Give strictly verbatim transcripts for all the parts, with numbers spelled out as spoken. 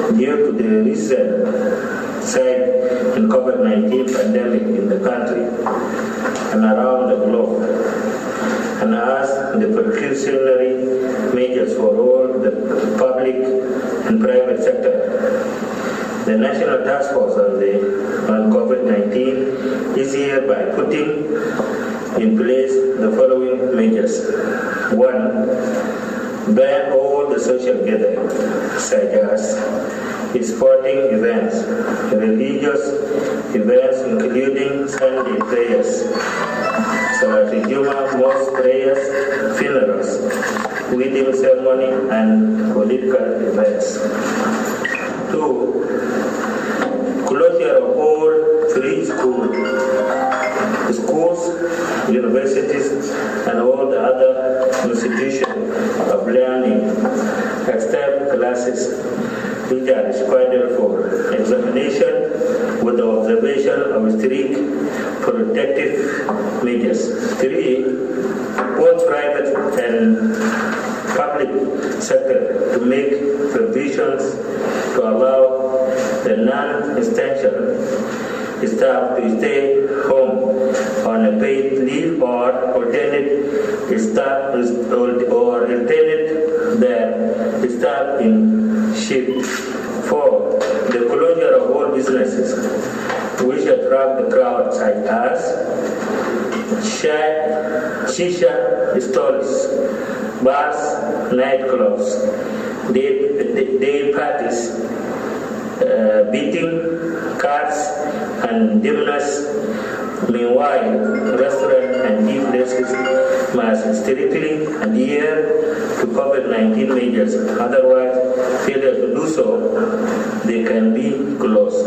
due to the recent surge in COVID nineteen pandemic in the country and around the globe, and as the precautionary measures for all the public and private sector. The National Task Force on, the, on COVID nineteen is here by putting in place the following measures. One, ban all the social gatherings, such as sporting events, religious events including Sunday prayers, Salat Juma, mosque prayers, funerals, wedding ceremony, and political events. Two, closure of all free schools, schools, universities, and all the other institutions of learning, except classes which are scheduled for examination with the observation of strict protective measures. Three, both private and public sector to make provisions to allow the non-essential staff to stay home on a paid leave or alternate staff or alternate their staff in shift. Four, the closure of all businesses which attract the crowd, such as shisha stores, bars, nightclubs, day, day parties, uh, beating cards, and dinners. Meanwhile, restaurants and tea places must strictly adhere to COVID nineteen measures. Otherwise, failure to do so, they can be closed.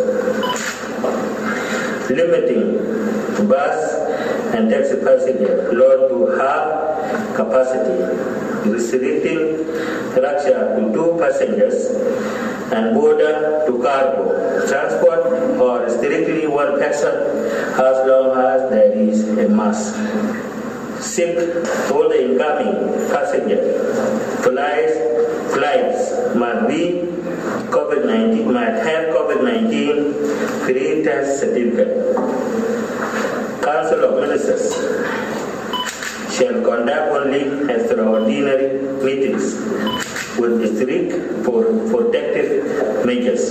Limiting bus and taxi passenger load to half capacity, restricting rickshaw to two passengers, and border to cargo transport or strictly one person as long as there is a mask. Six, all the incoming passenger flights flights must be COVID nineteen must have COVID nineteen free test certificate. Council of Ministers shall conduct only extraordinary meetings with strict for protective measures.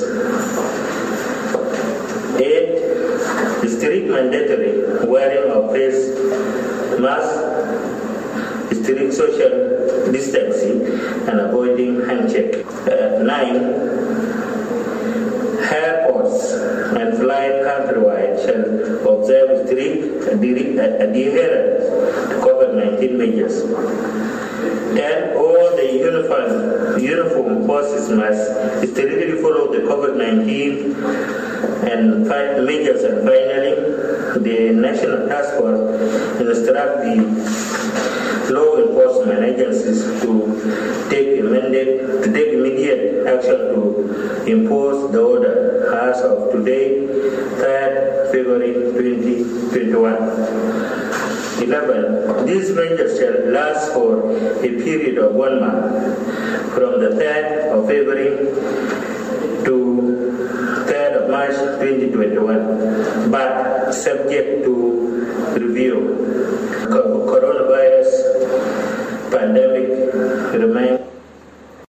Eight, strict mandatory wearing of face mask, strict social distancing, and avoiding handshake. Uh, nine, airports and flight countrywide shall observe strict adherence to COVID nineteen measures. Ten, all the uniform, uniform forces must strictly follow the COVID nineteen and measures. And finally, the National Task Force instruct the law enforcement agencies to take immediate, to take immediate action to impose the order as of today, third February twenty twenty-one. eleven. These measures shall last for a period of one month, from the third of February to third of March twenty twenty-one, but subject to review. Coronavirus pandemic remains